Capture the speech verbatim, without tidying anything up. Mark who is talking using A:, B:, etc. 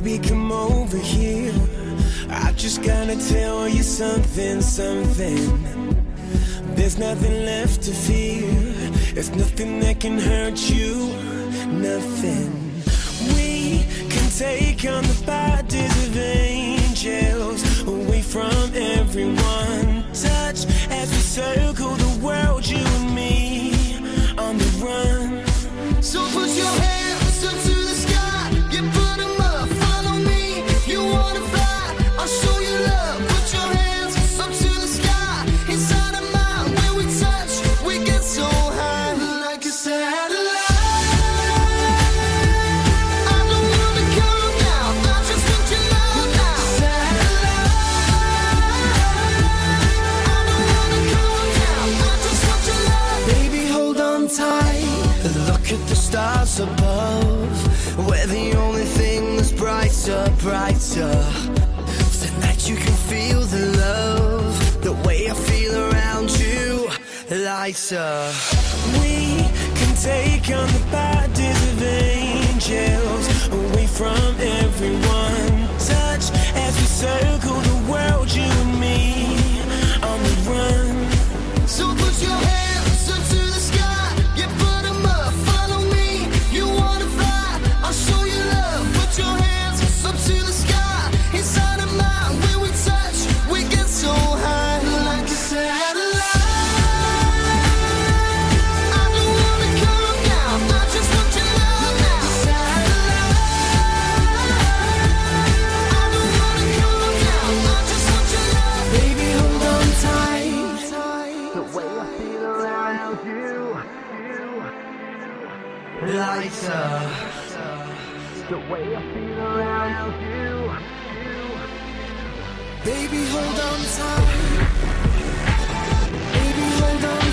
A: Baby, come over here. I just gotta tell you something, something. There's nothing left to fear. There's nothing that can hurt you, nothing. We can take on the bodies of angels, away from everyone. Touch as we circle the world, you and me, on the run.
B: So put your hands up to the sky, you put them up, follow me. If you wanna fly, I'll show you love. Put your hands up to the sky, inside of mine. When we touch, we get so high, like a satellite. I don't wanna come down, I just want your love now. Satellite. I don't wanna come down, I just want your love.
A: Baby, hold on tight. Look at the stars above. We're the only thing that's brighter, brighter. Tonight you can feel the love, the way I feel around you, lighter. We can take on the bodies of angels, away from everyone. Touch as we circle the world, you and me, on the run.
B: So put your hands up to the sky, you put them up, follow me. You wanna fly, I'll show you love. Put your hands up to the sky, inside of mine. When we touch, we get so high, like a satellite. I don't wanna come down, I just want your love now. Satellite. I don't wanna come down, I just want your love.
A: Baby, hold on tight. The way I feel around you, lighter. The way I feel around you, baby, hold on tight. Baby, hold on